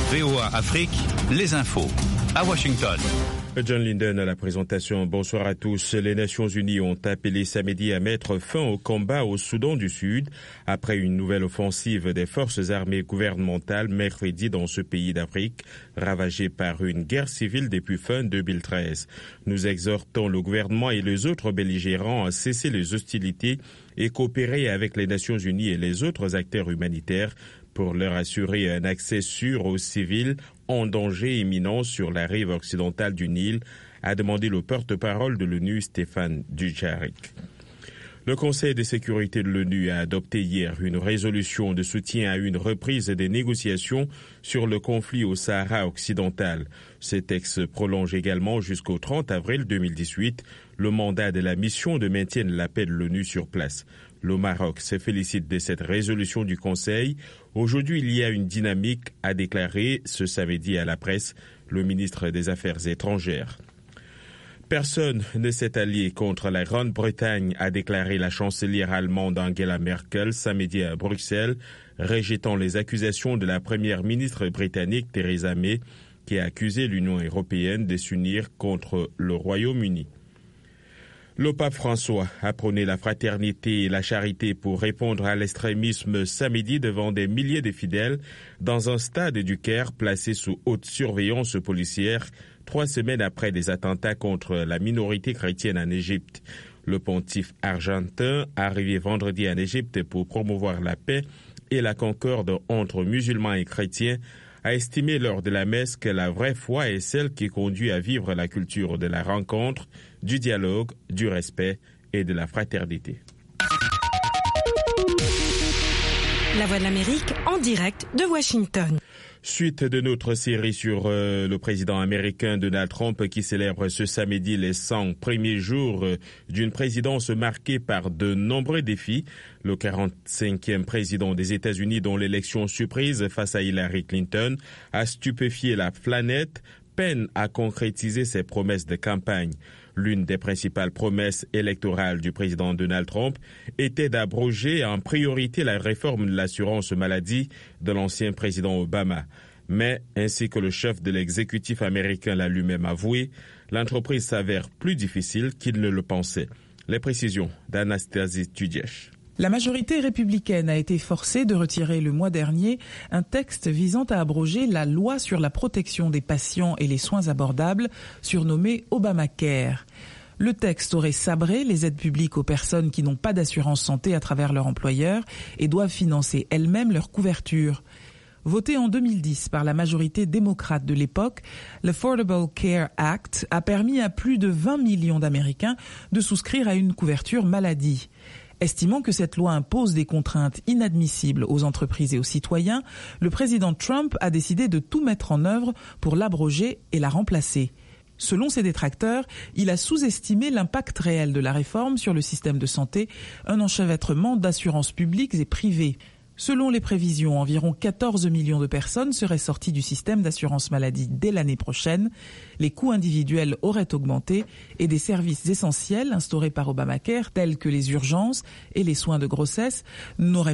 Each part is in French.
VOA Afrique, les infos. À Washington. John Linden à la présentation. Bonsoir à tous. Les Nations Unies ont appelé samedi à mettre fin au combat au Soudan du Sud après une nouvelle offensive des forces armées gouvernementales mercredi dans ce pays d'Afrique ravagé par une guerre civile depuis fin 2013. Nous exhortons le gouvernement et les autres belligérants à cesser les hostilités et coopérer avec les Nations Unies et les autres acteurs humanitaires pour leur assurer un accès sûr aux civils en danger imminent sur la rive occidentale du Nil, a demandé le porte-parole de l'ONU, Stéphane Dujarric. Le Conseil de sécurité de l'ONU a adopté hier une résolution de soutien à une reprise des négociations sur le conflit au Sahara occidental. Ce texte prolonge également jusqu'au 30 avril 2018 le mandat de la mission de maintien de la paix de l'ONU sur place. Le Maroc se félicite de cette résolution du Conseil. Aujourd'hui, il y a une dynamique, a déclaré ce samedi à la presse le ministre des Affaires étrangères. Personne ne s'est allié contre la Grande-Bretagne, a déclaré la chancelière allemande Angela Merkel samedi à Bruxelles, rejetant les accusations de la première ministre britannique Theresa May, qui a accusé l'Union européenne de s'unir contre le Royaume-Uni. Le pape François a prôné la fraternité et la charité pour répondre à l'extrémisme samedi devant des milliers de fidèles dans un stade du Caire placé sous haute surveillance policière 3 semaines après des attentats contre la minorité chrétienne en Égypte. Le pontife argentin, arrivé vendredi en Égypte pour promouvoir la paix et la concorde entre musulmans et chrétiens, a estimé lors de la messe que la vraie foi est celle qui conduit à vivre la culture de la rencontre, du dialogue, du respect et de la fraternité. La Voix de l'Amérique en direct de Washington. Suite de notre série sur le président américain Donald Trump qui célèbre ce samedi les 100 premiers jours d'une présidence marquée par de nombreux défis. Le 45e président des États-Unis, dont l'élection surprise face à Hillary Clinton a stupéfié la planète, peine à concrétiser ses promesses de campagne. L'une des principales promesses électorales du président Donald Trump était d'abroger en priorité la réforme de l'assurance maladie de l'ancien président Obama. Mais, ainsi que le chef de l'exécutif américain l'a lui-même avoué, l'entreprise s'avère plus difficile qu'il ne le pensait. Les précisions d'Anastasie Tudiesh. La majorité républicaine a été forcée de retirer le mois dernier un texte visant à abroger la loi sur la protection des patients et les soins abordables, surnommée Obamacare. Le texte aurait sabré les aides publiques aux personnes qui n'ont pas d'assurance santé à travers leur employeur et doivent financer elles-mêmes leur couverture. Voté en 2010 par la majorité démocrate de l'époque, l'Affordable Care Act a permis à plus de 20 millions d'Américains de souscrire à une couverture maladie. Estimant que cette loi impose des contraintes inadmissibles aux entreprises et aux citoyens, le président Trump a décidé de tout mettre en œuvre pour l'abroger et la remplacer. Selon ses détracteurs, il a sous-estimé l'impact réel de la réforme sur le système de santé, un enchevêtrement d'assurances publiques et privées. Selon les prévisions, environ 14 millions de personnes seraient sorties du système d'assurance maladie dès l'année prochaine. Les coûts individuels auraient augmenté et des services essentiels instaurés par Obamacare, tels que les urgences et les soins de grossesse, n'auraient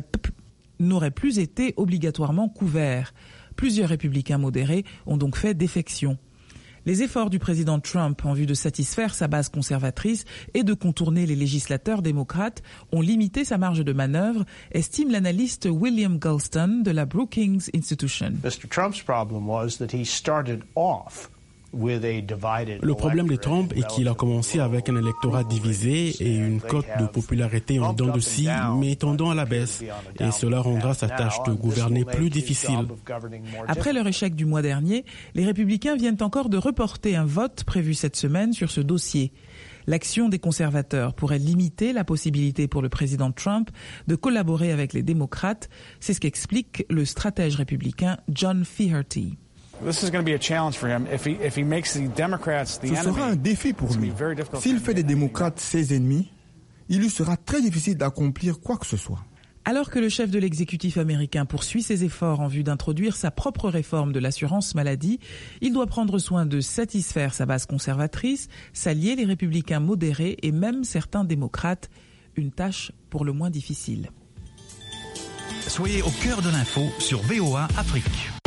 plus été obligatoirement couverts. Plusieurs républicains modérés ont donc fait défection. Les efforts du président Trump en vue de satisfaire sa base conservatrice et de contourner les législateurs démocrates ont limité sa marge de manœuvre, estime l'analyste William Galston de la Brookings Institution. Mr. Trump's problem was that he started off. Le problème de Trump est qu'il a commencé avec un électorat divisé et une cote de popularité en dents de scie, mais tendant à la baisse. Et cela rendra sa tâche de gouverner plus difficile. Après leur échec du mois dernier, les républicains viennent encore de reporter un vote prévu cette semaine sur ce dossier. L'action des conservateurs pourrait limiter la possibilité pour le président Trump de collaborer avec les démocrates. C'est ce qu'explique le stratège républicain John Feeherty. Ce sera un défi pour lui. S'il fait des démocrates ses ennemis, il lui sera très difficile d'accomplir quoi que ce soit. Alors que le chef de l'exécutif américain poursuit ses efforts en vue d'introduire sa propre réforme de l'assurance maladie, il doit prendre soin de satisfaire sa base conservatrice, s'allier les républicains modérés et même certains démocrates, une tâche pour le moins difficile. Soyez au cœur de l'info sur VOA Afrique.